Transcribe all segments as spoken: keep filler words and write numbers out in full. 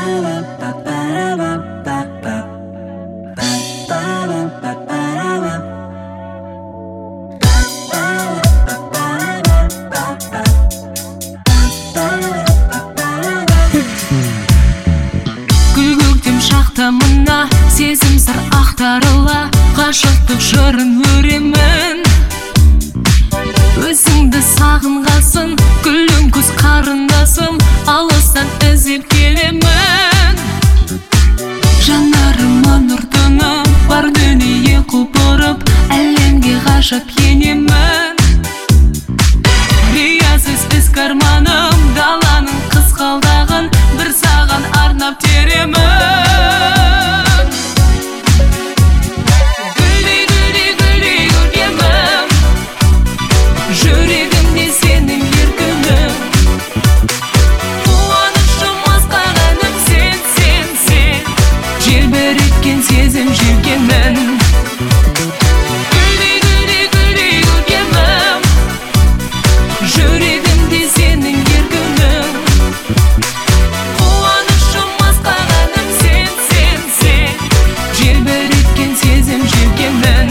Күлгөктем шақта мына сезім сыр ақтарыла, ғашықтық жырын өремін. Өзіңді сағынғасын, күлің көз қарындасым, алыстан іздеп келемін. Жанарыма нұр тұнып, бар дүние құлпырып, әлемге ғажап енемін. Риясыз із карманым, даланың қызғалдағын бір саған арнап теремін. Жүрегімде сенің еркінің, қуанышым асқағаным сен, сен, сен, желбіреткен сезім желкенмін. Гүлдей, гүлдей, гүлдей көркемім, жүрегімде сенің еркінің, қуанышым асқағаным сен, сен, сен, желбіреткен сезім желкенмін.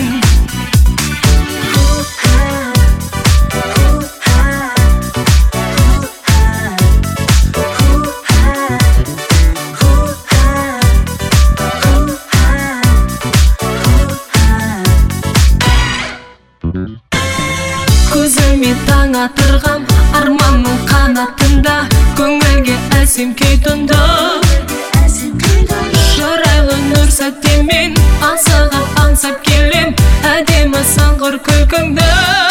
Көзіме таң атырғам, арманның қанатында, көңілге әсем күй тұнды. Шырайлы нұр сәттемен, асыға аңсап келем, әдемі саңғыр күлкіңді.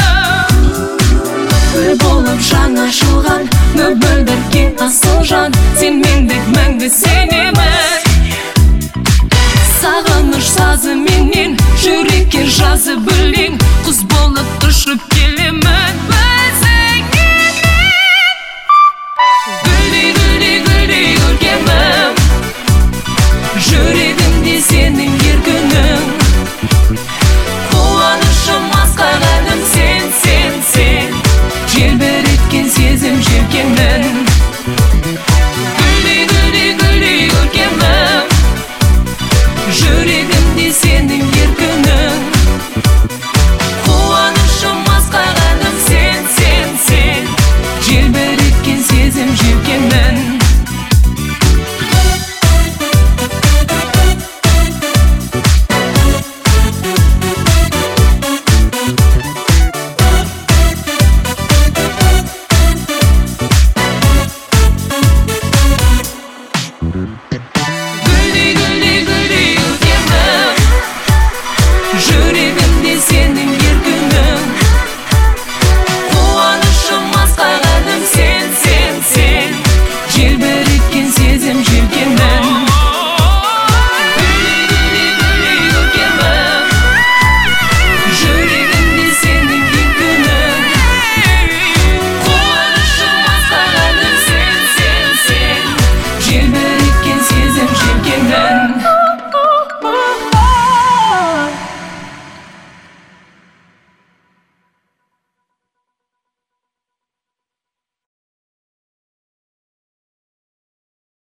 Гүл болып жан ашылған, мөлдірген асыл жан, сен мендік мәңгі сенемін. Сағыныш сазы менен, жүрекке жазып өлең,